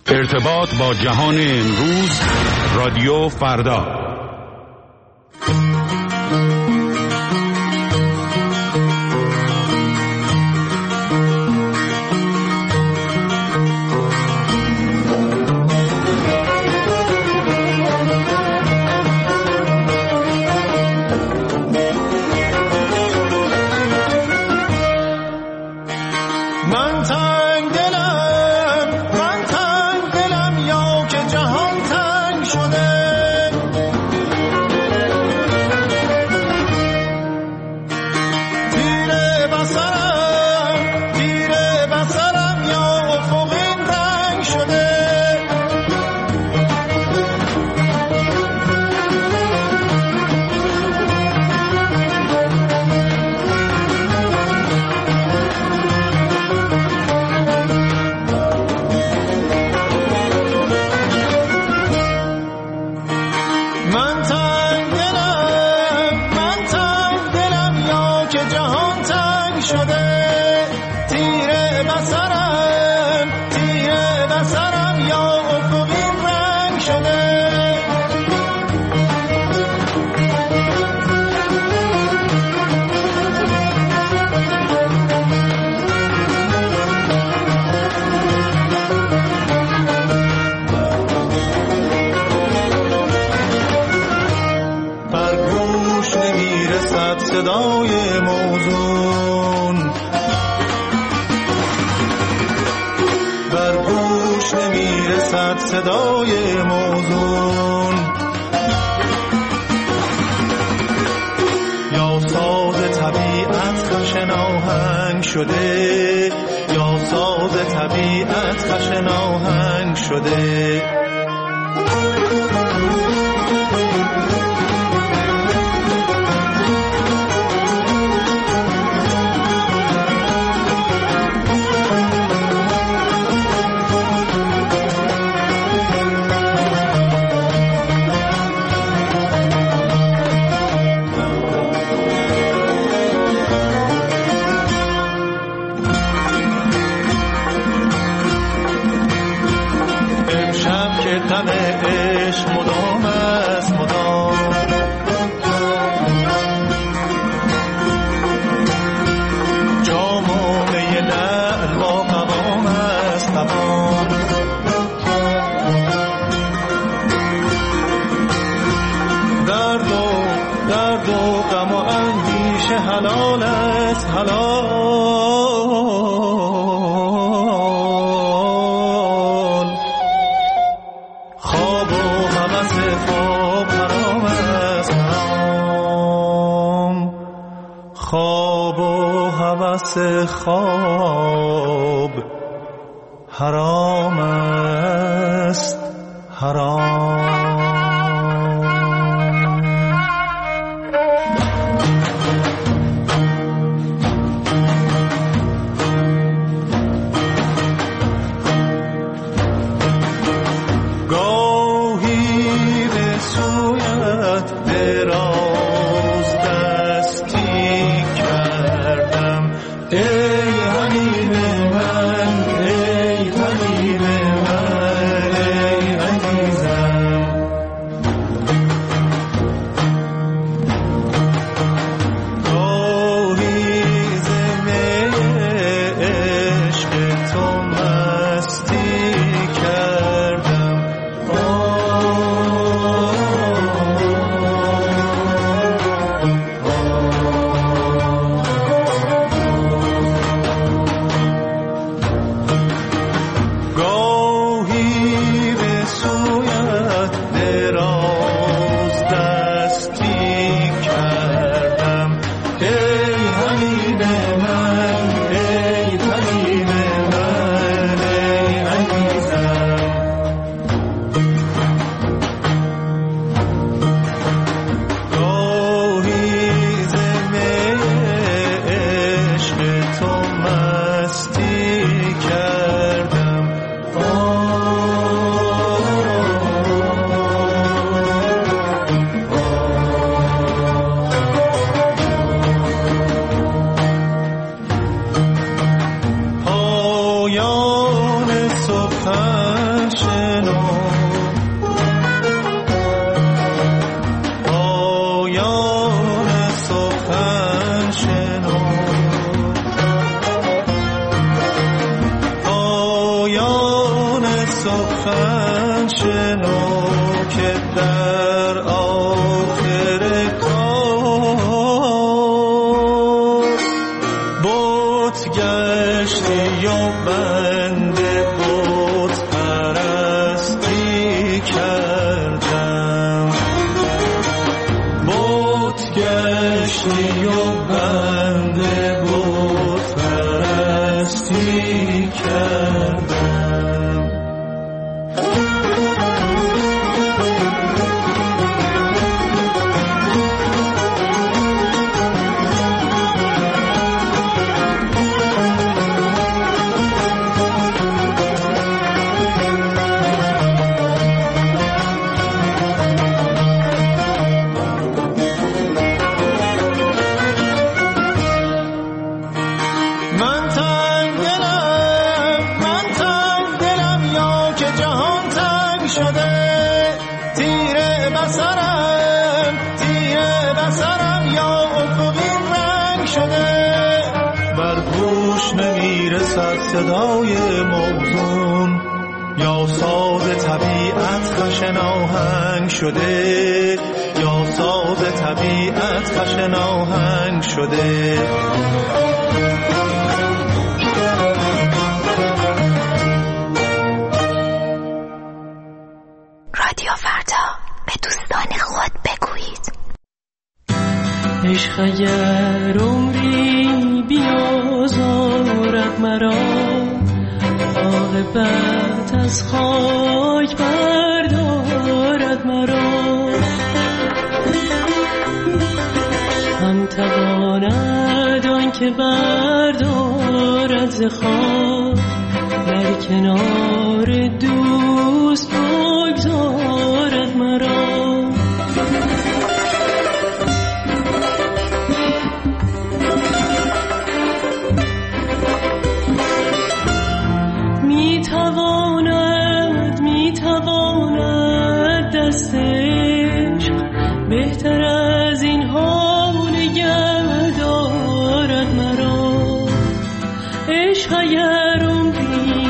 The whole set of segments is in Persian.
ارتباط با جهان امروز، رادیو فردا. صدای موزون بر گوش نمیرسد، صدای موزون یا ساز طبیعت خشن آهنگ شده، یا ساز طبیعت خشن آهنگ شده. غم عشق مدام است، مدام جام و می لعل با قوام است، قوام درد و غم و اندیشه حلال است، حلال خواب و هوس خواب حرام است، حرام. گاهی به سویت دراز دستی کردم، ای حبیب من، ای حبیب من، ای عزیزم. گاهی ز می عشق تو مستی کردم، گاهی به سویت دراز دستی کردم، ای حبیب من، ای حبیب من، ای عزیزم. گاهی ز می عشق تو مستی کردم، پایان صبح سخن شنو که در آخر کار بت گشتی و بنده بت پرستی کردم بت گشتی و بنده بت پرستی کردم. صدای موزون یا ساز طبیعت خشن آهنگ شده یا ساز طبیعت خشن آهنگ شده. رادیو فردا به دوستان خود بگویید عشق اگر عمری بیازارد مرا عاقبت از خاک بردارد مرا هم تواند آن که بردارد ز خاک در کنار دوست بگذارد مرا میتواند دستش بهتر از این ها نگه دارد مرا عشق اگر عمری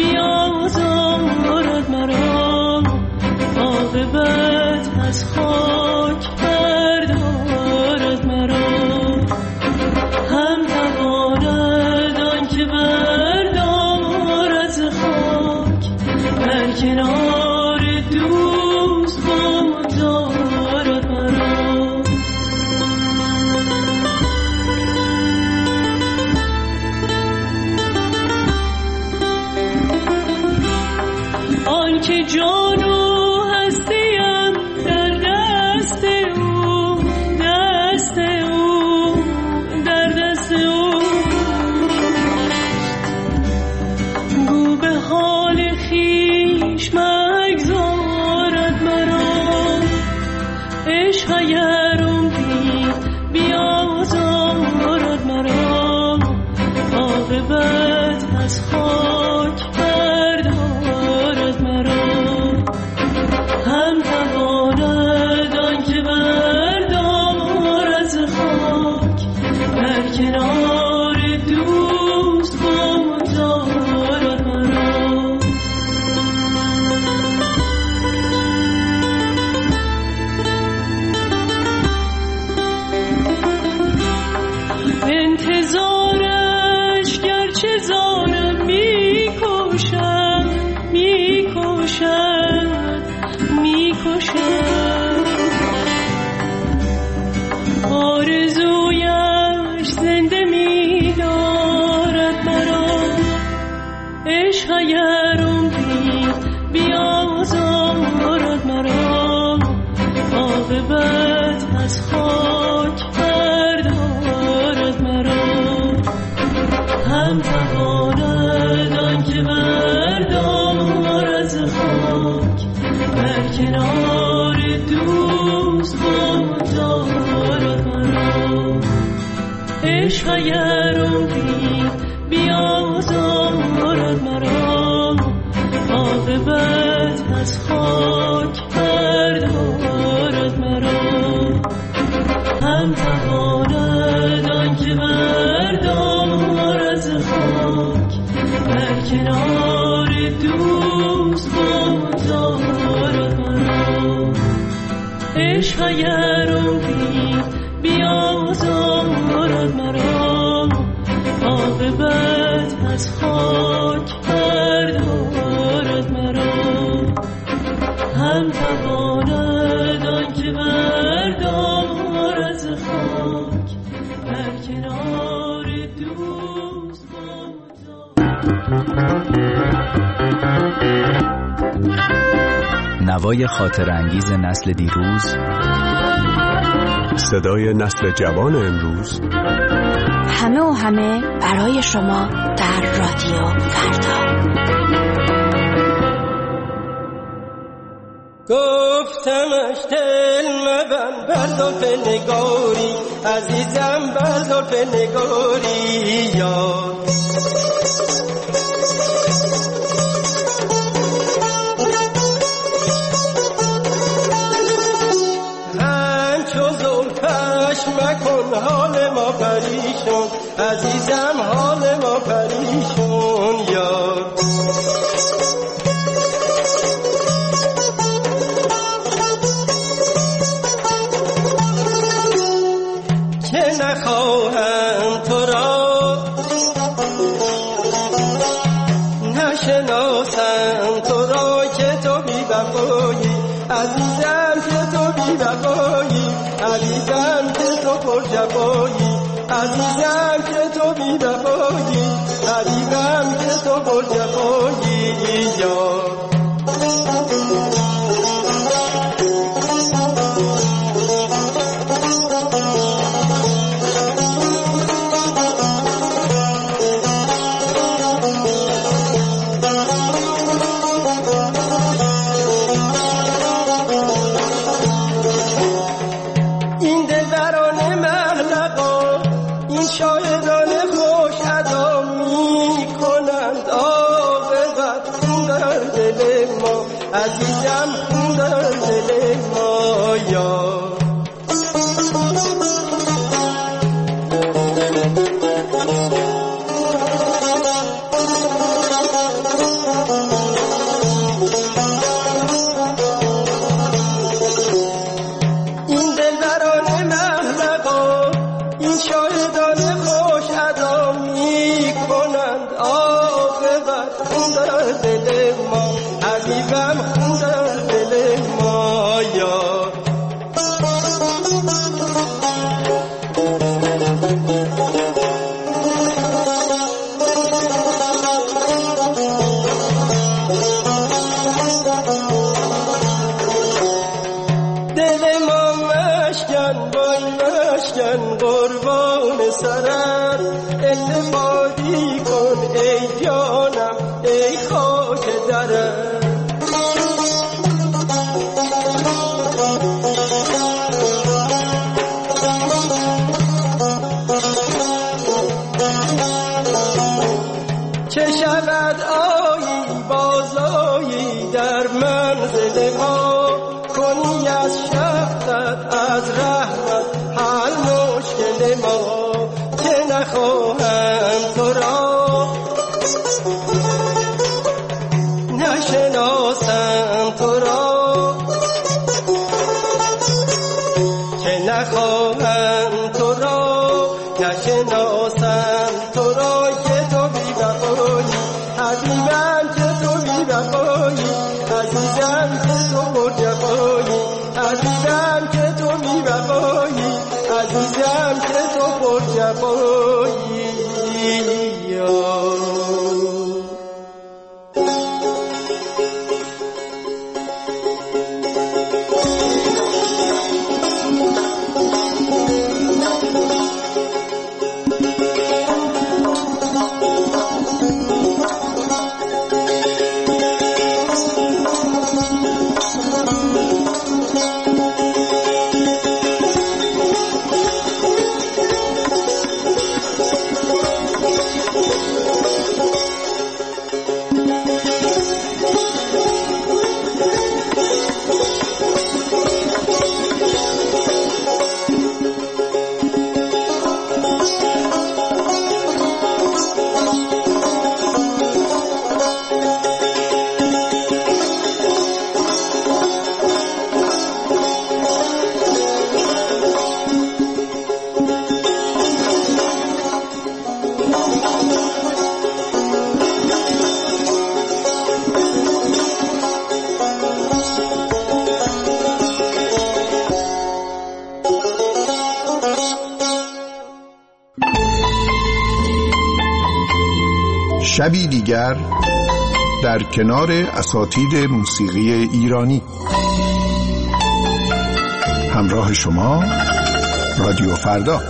بیازارد مرا عاقبت از خاک بردارد مرا هم تواند آن که بردارد ز خاک در کنار دوست بگذارد مرا آن که جان و هستیم در دست او دست او در دست او گو به حال خویش مگذارد مرا عشق اگر عمری بیازارد مرا عاقبت از خاک بردارد مرا هم تواند آن که بردارد ز خاک در کنار دوست بگذارد مرا انتظارش گرچه زارم میکشد آرزویش زنده می‌دارد مرا عشق اگر عمری بیازارد مرا عاقبت از خاک بردارد مرا هم تواند آن که بردارد ز خاک در کنار دوست بگذارد مرا عشق اگر عمری بیازارد مرا عاقبت از خاک بردارد مرا هم تواند آن که بردارد ز خاک در کنار دوست با دارد مرا. عشق اگر امید بیازارد مرا، عاقبت از خاک بردارد مرا. هم تواند آنکه بردارد ز خاک در کنار دوست نوای خاطر انگیز نسل دیروز، صدای نسل جوان امروز، همه و همه برای شما در رادیو فردا. گفتمش دل مبند بر زلف نگاری، عزیزم بر زلف نگاری یار. همچو زلفش مکن حال ما پریشون، عزیزم حال ما پریشون یار. نخواهم تو را نشناسم تو را که تو بی وفایی، عزیزم که تو بی وفایی، عزیزم که تو پر جفایی، عزیزم که تو بی وفایی، عزیزم که تو پر جفایی یار. عزیزم خون در دل ما یار. این دلبران محلقا، این شاهدان خوش ادا می کنند عاقبت خون در دل ما، عزیزم خون در دل ما یار. دل ما مشکن با این مشکن قربان سرت، التفاتی کن ای جانم ای خاک درت. چه شود آیی بازایی در منزل ما، کنی از شفقت از رحمت حل مشکل ما. که نخواهم تو را نشناسم تو را، که نخواهم تو را نشناسم تو را، که تو بی وفایی، حبیبم که تو بی وفایی، عزیزم که تو پر جفایی، عزیزم که تو بی وفایی، عزیزم که تو پر جفایی یار. شبی دیگر در کنار اساتید موسیقی ایرانی. همراه شما رادیو فردا.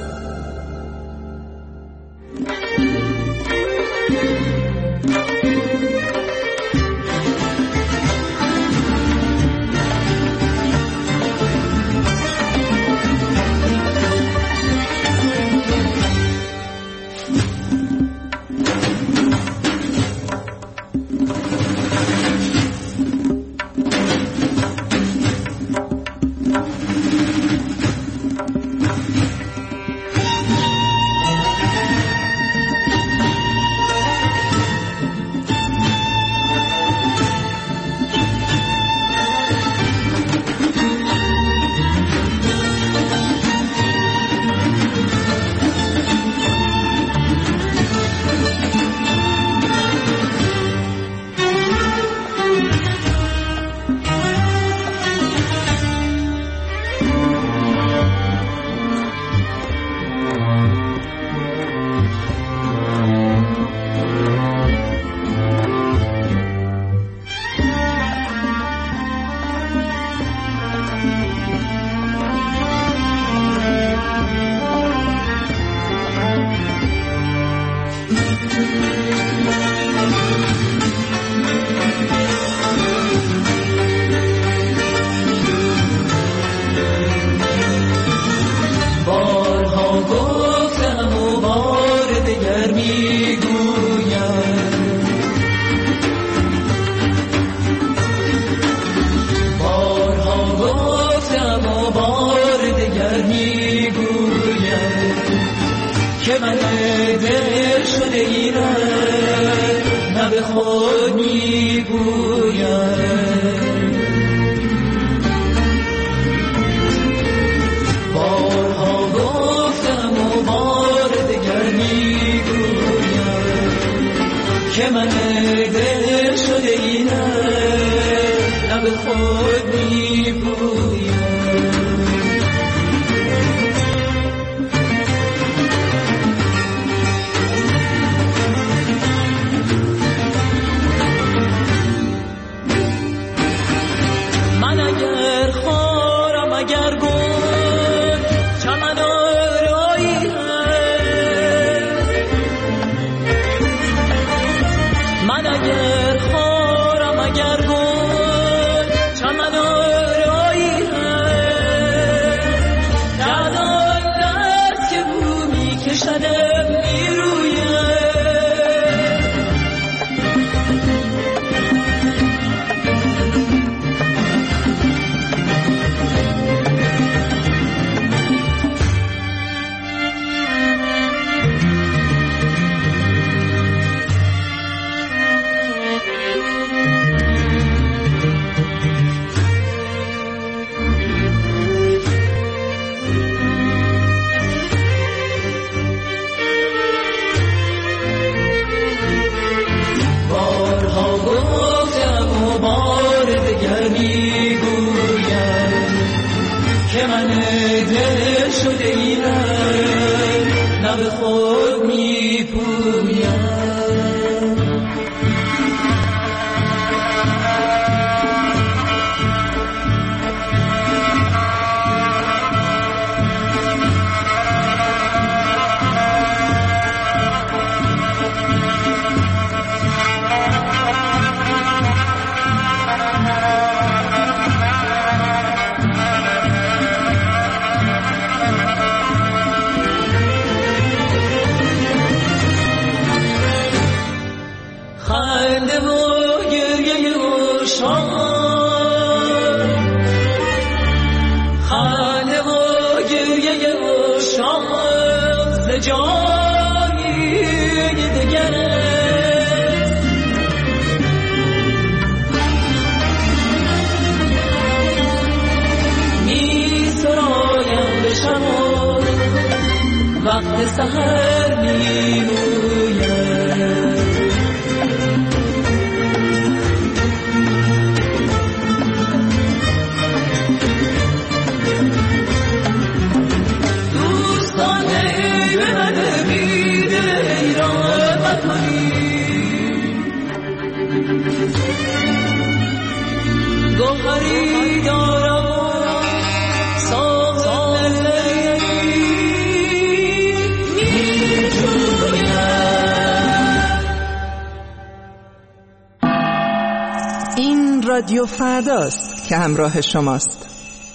وقت سحر می‌روید دوستان به من بیده ایران وطنی گوهری دارم ساحل نظری این رادیو فرداست که همراه شماست.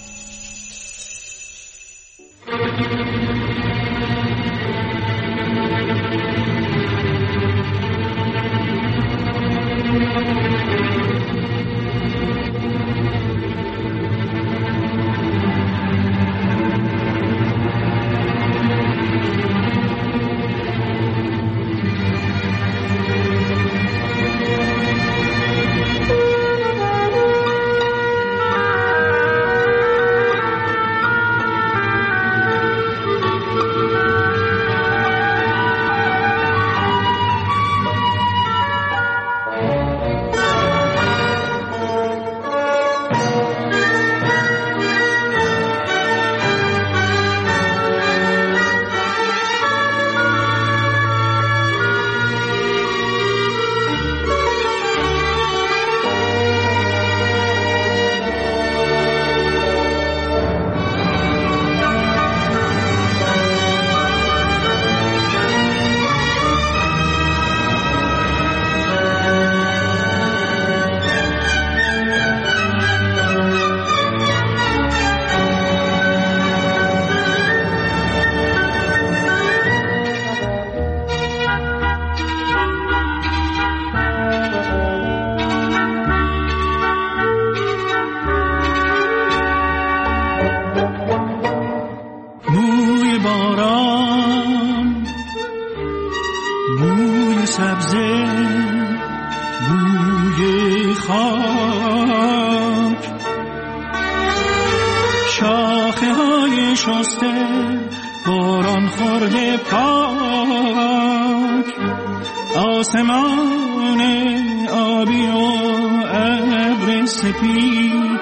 آسمان آبی و ابر سپید،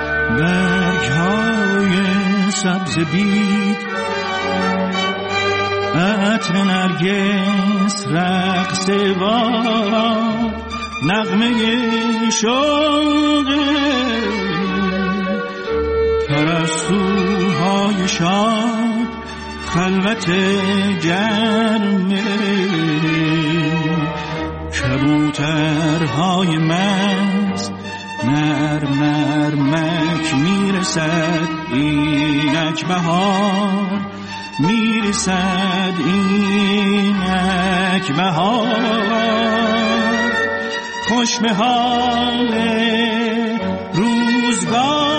برگ‌های سبز بید، عطر نرگس رقص وار، نغمه شوق پرستوهای شاد، خلوت گرم کبوترهای مست، نرمک میرسد اینک بهار، میرسد اینک بهار، خوش به حال روزگار.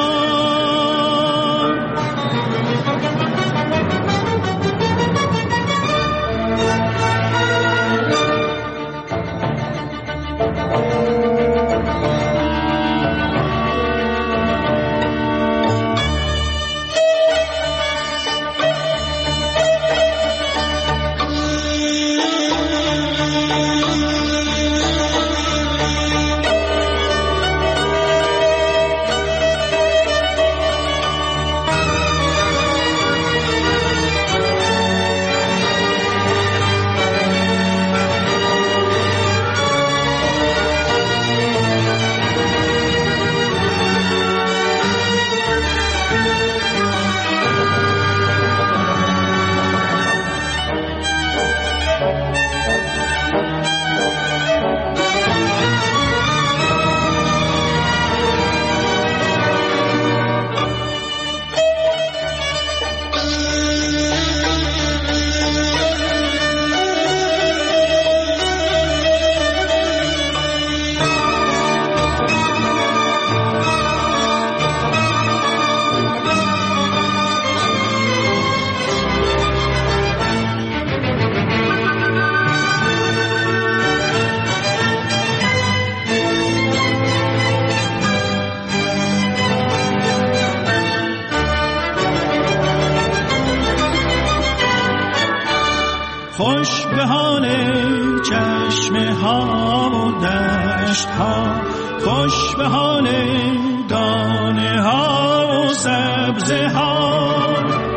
خوش به حال چشمه ها و دشت ها، خوش به حال دانه ها و سبزه ها،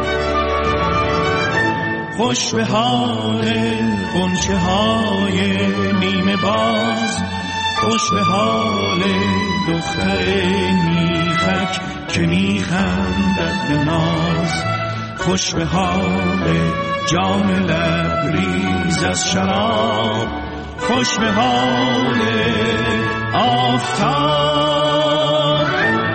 خوش به حال غنچه های نیمه باز، خوش به حال دختر میخک که میخندد به ناز، خوش به حال جام لبریز از شراب، خوش به حال آفتاب.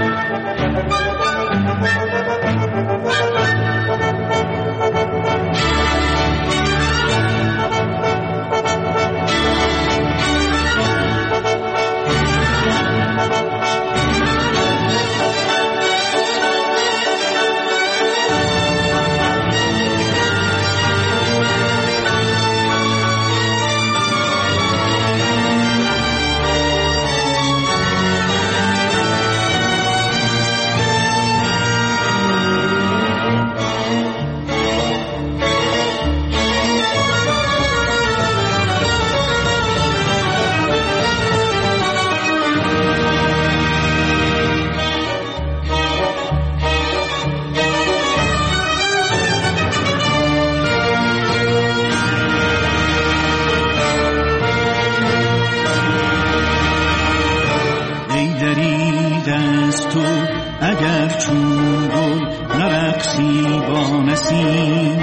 اگر چون گل نرقصی با نسیم،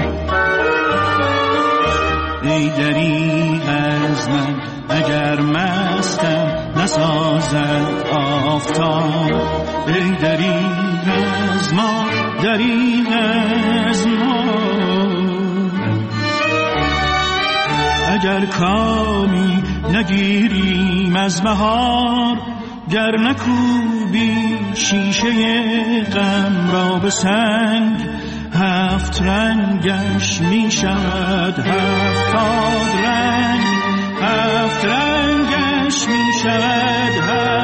ای دریغ از من اگر مستم نسازد آفتاب، ای دریغ از ما، دریغ از ما. اگر کامی نگیریم از بهار، گر نکوبی شیشه غم را به سنگ، هفت رنگش می شود هفتاد رنگ، هفت رنگش می شود